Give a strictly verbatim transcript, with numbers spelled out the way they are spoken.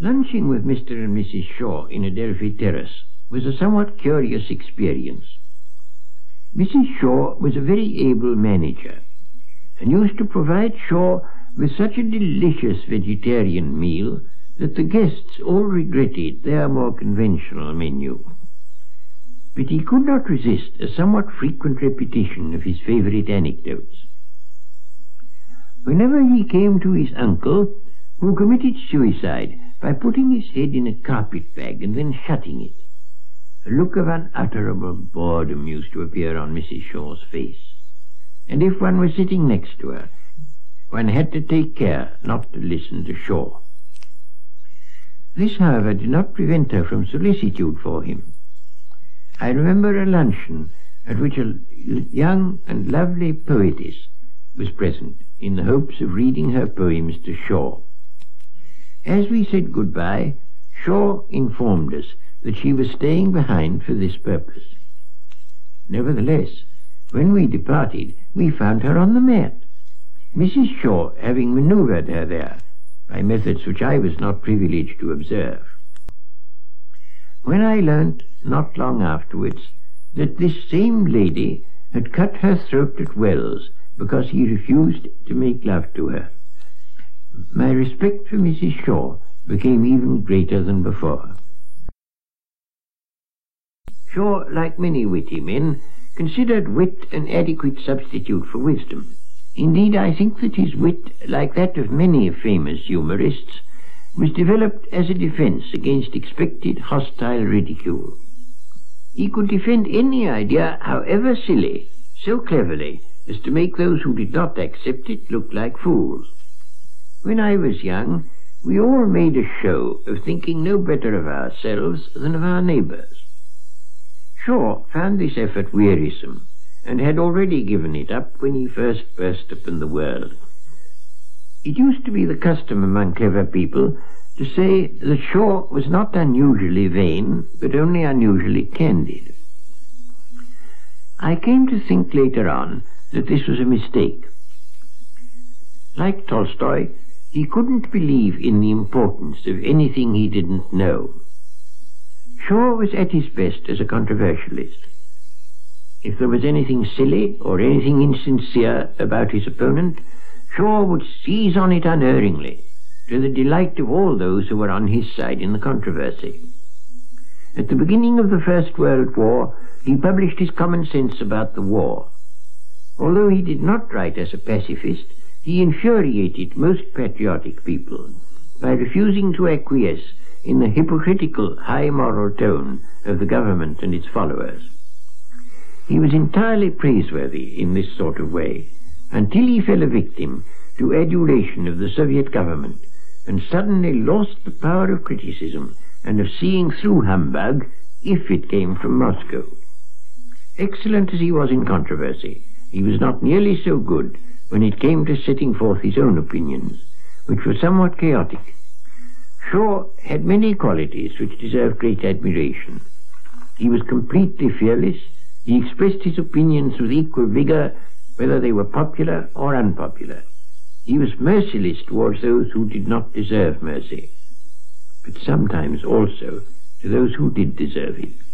Lunching with Mister and Missus Shaw in Adelphi Terrace was a somewhat curious experience. Missus Shaw was a very able manager, and used to provide Shaw with such a delicious vegetarian meal that the guests all regretted their more conventional menu. But he could not resist a somewhat frequent repetition of his favourite anecdotes. Whenever he came to his uncle, who committed suicide by putting his head in a carpet bag and then shutting it, a look of unutterable boredom used to appear on Missus Shaw's face, and if one was sitting next to her, one had to take care not to listen to Shaw. This, however, did not prevent her from solicitude for him. I remember a luncheon at which a young and lovely poetess was present, in the hopes of reading her poems to Shaw. As we said goodbye, Shaw informed us that she was staying behind for this purpose. Nevertheless, when we departed, we found her on the mat, Missus Shaw having manoeuvred her there by methods which I was not privileged to observe. When I learnt, not long afterwards, that this same lady had cut her throat at Wells because he refused to make love to her, my respect for Missus Shaw became even greater than before. Shaw, like many witty men, considered wit an adequate substitute for wisdom. Indeed, I think that his wit, like that of many famous humorists, was developed as a defence against expected hostile ridicule. He could defend any idea, however silly, so cleverly as to make those who did not accept it look like fools. When I was young, we all made a show of thinking no better of ourselves than of our neighbours. Shaw found this effort wearisome, and had already given it up when he first burst upon the world. It used to be the custom among clever people to say that Shaw was not unusually vain, but only unusually candid. I came to think later on that this was a mistake. Like Tolstoy, he couldn't believe in the importance of anything he didn't know. Shaw was at his best as a controversialist. If there was anything silly or anything insincere about his opponent, Shaw would seize on it unerringly, to the delight of all those who were on his side in the controversy. At the beginning of the First World War, he published his Common Sense about the war. Although he did not write as a pacifist, he infuriated most patriotic people by refusing to acquiesce in the hypocritical high moral tone of the government and its followers. He was entirely praiseworthy in this sort of way, until he fell a victim to adulation of the Soviet government, and suddenly lost the power of criticism and of seeing through humbug if it came from Moscow. Excellent as he was in controversy, he was not nearly so good when it came to setting forth his own opinions, which were somewhat chaotic. Shaw had many qualities which deserve great admiration. He was completely fearless. He expressed his opinions with equal vigour, whether they were popular or unpopular. He was merciless towards those who did not deserve mercy, but sometimes also to those who did deserve it.